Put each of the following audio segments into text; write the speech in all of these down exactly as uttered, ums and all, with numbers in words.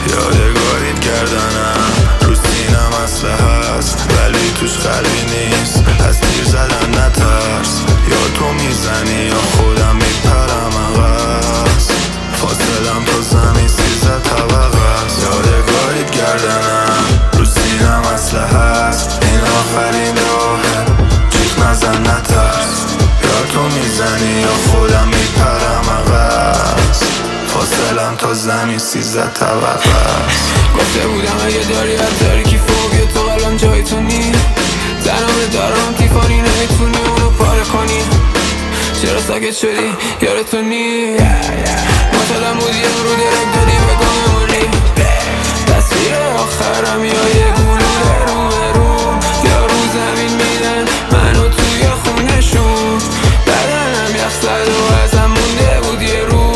یادگاریت گردنم رو سینم اسلحه هست ولی توش قلبی نیست، از تیر زدن نترس. یا تو میزنی یا خودم میپرم عوض، فاصلم تا زمین سیزده طبقه است. یادگاریت گردنم رو سینم اسلحه هست، این آخرین راهه، جیغ نزن نترس. یا تو میزنی یا خودم میپرم عوض، فاصلم تا زمین سیزده طبقه است. گفته بودم اگه داری از تاریکی فوق تو قلبم جای تو نی، تنها دارم تیفانی نمیتونی اونو پاره کنی. چرا ساکت شدی یار تو نی؟ معتادم بودی رو درک دادی به گممونی. تصویر آخرم یا یه گلوله رو به رو، یا رو زمین میدن منو توی خونشون. بدنم یخ زد و ازم مونده بود یه رو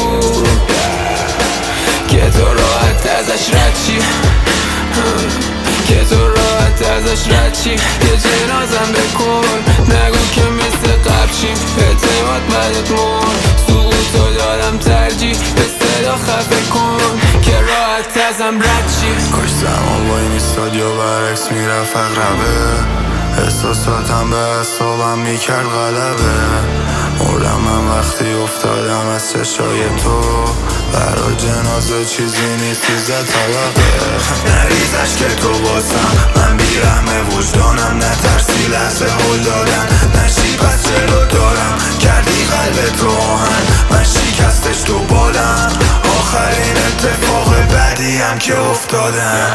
که تو راحت ازش رد چی، که تو راحت ازش رد چی. یه جنازم بکن نگو که مثل قبل چیم، اعتماد بدت مرد سقوط رو دادم ترجیح، به صدا خفه کن که راحت ازم رد چی. کاش زمان وای میستاد یا برعکس میرفت اقربه، احساساتم به اعصابم میکرد غلبه. مردم من وقتی افتادم از چشای تو، برا جنازه چیزی نیست سیزده طبقه. نریزش که تو بازم من بیرحم وجدانم، نترسی لحظه هل دادن نشی پس جلو دارم. کردی قلب تو آهن من شکستش تو بالم، آخرین اتفاق بعدی هم که افتادم.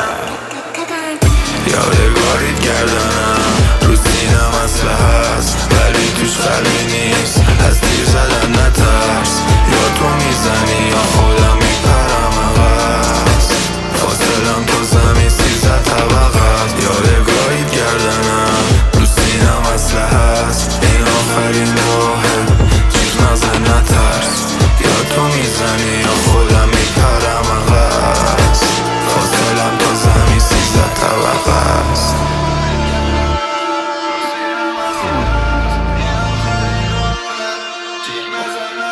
یادگاریت گردنم رو سینم اسلحه هست ولی توش قلبی نیست، از تیر زدن نترس. یا تو میزنی یا خودم میپرم عوض، فاصلم تو زمین سیزده طبقه است. یادگاریت گردنم رو سینم اسلحه هست، این آخرین راهه، جیغ نزن نترس. یا تو میزنی یا خودم میپرم عوض، فاصلم تا زمین سیزده طبقه است. جیغ نزن